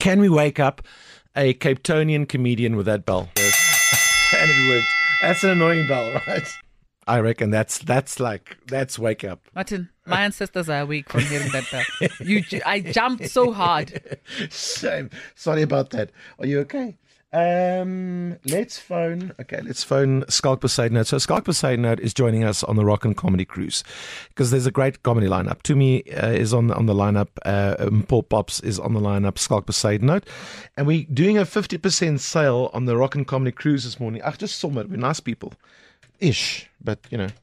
Can we wake up a Cape Townian comedian with that bell? And it worked. That's an annoying bell, right? I reckon that's wake up. Martin, my ancestors are awake from hearing that bell. I jumped so hard. Shame. Sorry about that. Are you okay? Let's phone Skalk Besaidnout. So Skalk Besaidnout is joining us on the Rock and Comedy Cruise because there's a great comedy lineup. Tumi is on the lineup. Paul Pops is on the lineup. Skalk Besaidnout, and we're doing a 50% sale on the Rock and Comedy Cruise this morning. I just saw it. We're nice people, ish, but you know.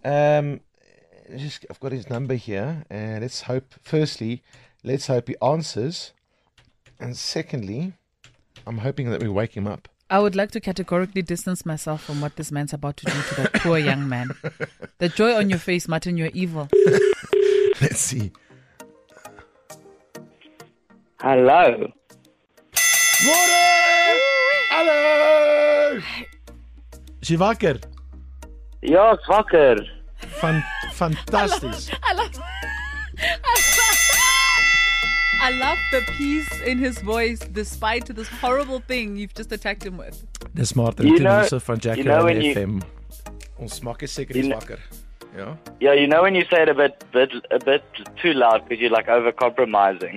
I've got his number here, and let's hope. Firstly, let's hope he answers, and secondly, I'm hoping that we wake him up. I would like to categorically distance myself from what this man's about to do to that poor young man. The joy on your face, Martin, you're evil. Let's see. Hallo. Morgen! Hallo! Is je wakker? Ja, ek's wakker. Fantastisch. I love the peace in his voice despite this horrible thing you've just attacked him with. Dis Martin Tenise van Jacko en FM. Ons maak is seker dis wakker. Ja. Yeah, you know when you say it a bit too loud because you're like over-compromising.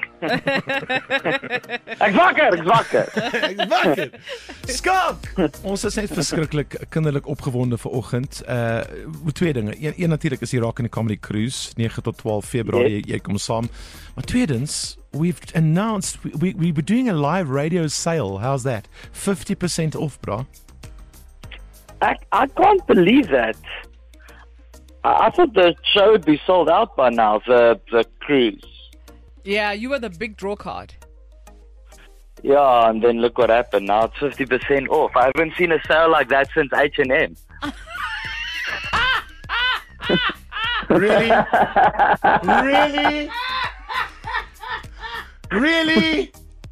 Ek's wakker. Skalk! Ons is net verskriklik kinderlik opgewonde vanoggend. Twee dinge. Een natuurlik is die Rock and Comedy Cruise 9 tot 12 Februarie. Jy kom saam. Maar tweedens, we've announced we were doing a live radio sale. How's that? 50% off, bro. I can't believe that. I thought the show would be sold out by now, the cruise. Yeah, you were the big draw card. Yeah, and then look what happened. Now it's 50% off. I haven't seen a sale like that since H&M. Really?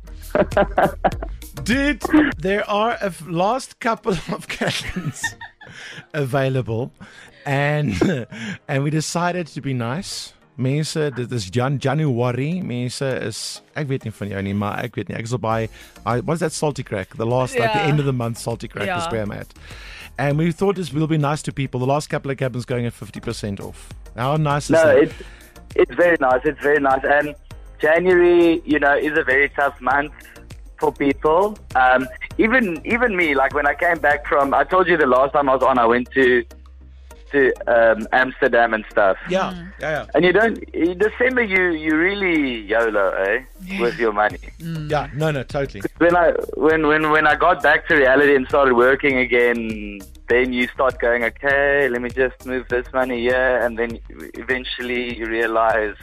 Dude, there are a last couple of cabins available. And we decided to be nice. Mense, dit is January. Mense is, ek weet nie van jou nie, maar ek weet nie. Ek is al by, what's that salty crack? Like the end of the month salty crack is where I'm at. And we thought we'll be nice to people. The last couple of cabins going at 50% off. How nice is that? No, it's very nice. It's very nice. And January, you know, is a very tough month for people. Even me, like when I came back from, I told you the last time I was on, I went to Amsterdam and stuff. Yeah. And in December you really YOLO, with your money. Yeah, no, totally. When I got back to reality and started working again, then you start going, okay, let me just move this money here, and then eventually you realize,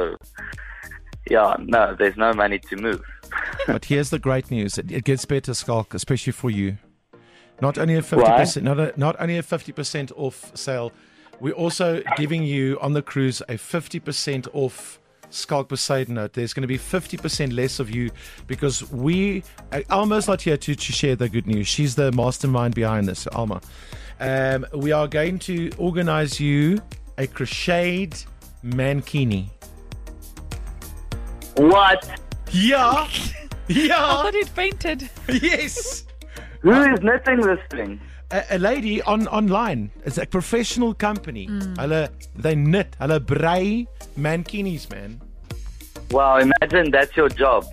there's no money to move. But here's the great news. It gets better, Skalk, especially for you. Not only a 50%, not only a 50% off sale, we're also giving you on the cruise a 50% off Skalk Besaidnout. There's going to be 50% less of you because Alma's not here to share the good news. She's the mastermind behind this, Alma. We are going to organize you a crocheted mankini. What? Yeah. I thought he'd fainted. Yes. Who is knitting this thing? A lady online. It's a professional company. They knit. Hulle brei mankinis, man. Wow, imagine that's your job.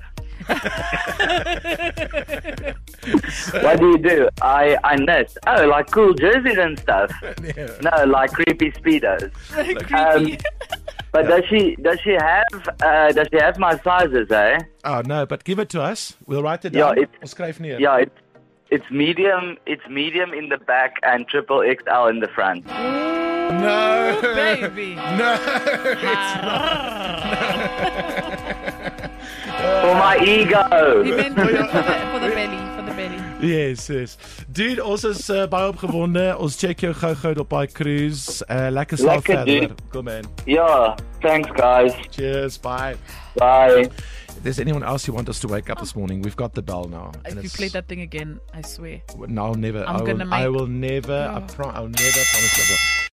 What do? I knit. Oh, like cool jerseys and stuff. Yeah. No, like creepy Speedos. Creepy. But does she have my sizes, eh? Oh no, but give it to us. We'll write it down. Ons skryf neer. Yeah, it's medium in the back and triple XL in the front. No, baby. No, it's not. For my ego. He meant for the belly. Yes. Dude, ons is baie opgewonde. Ons check jou gou op daai cruise. Lekker slaap verder. Cool man. Yeah, thanks guys. Cheers, bye. Bye. If there's anyone else who wants us to wake up this morning, we've got the bell now. If you play that thing again, I swear. No, I'll never. I will never promise you.